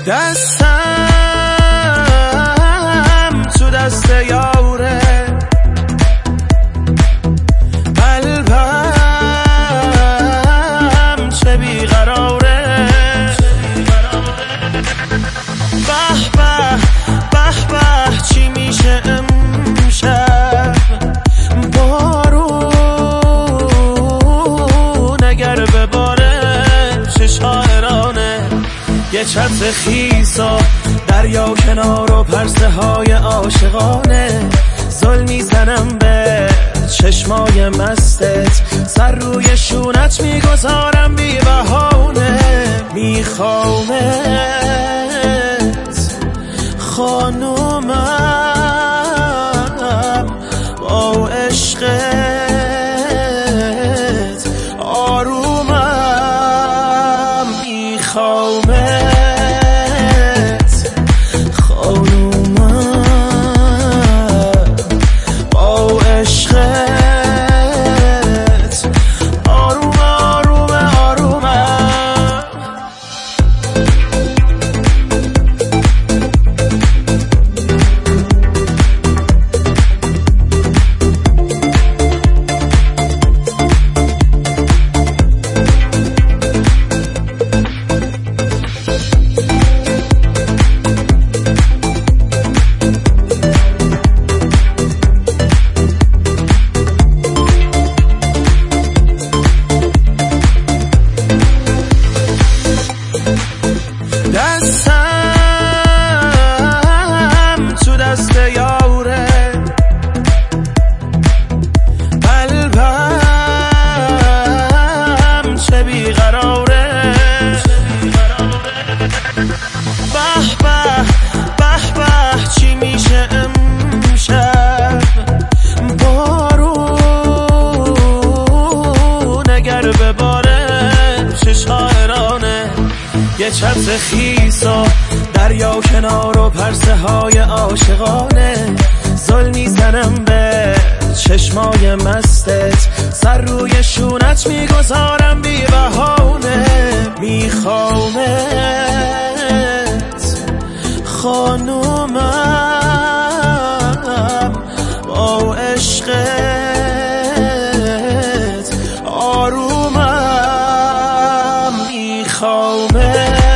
دستم تو دست یاره، قلبم چه بیقراره. به به به به چی میشه امشب، بارون اگر بباره چه شاعرانه. یه چتر خیسا دریا کنار و پرسه های عاشقانه، زل میزنم به چشمای مستت، سر روی شونت میگذارم بی بهانه. میخوامت خانومم، با عشقت آرومم. میخوامت دستم تو دست یاره، قلبم چه بیقراره. به به به به چی میشه امشب، بارون اگر بباره چه شاعرانه. یه چتر خیسا دریا کنار و پرسه های عاشقانه، زل میزنم به چشمای مستت، سر روی شونت میگذارم بی بهانه. میخوامت خانومم، با عشقت آرومم. میخوامت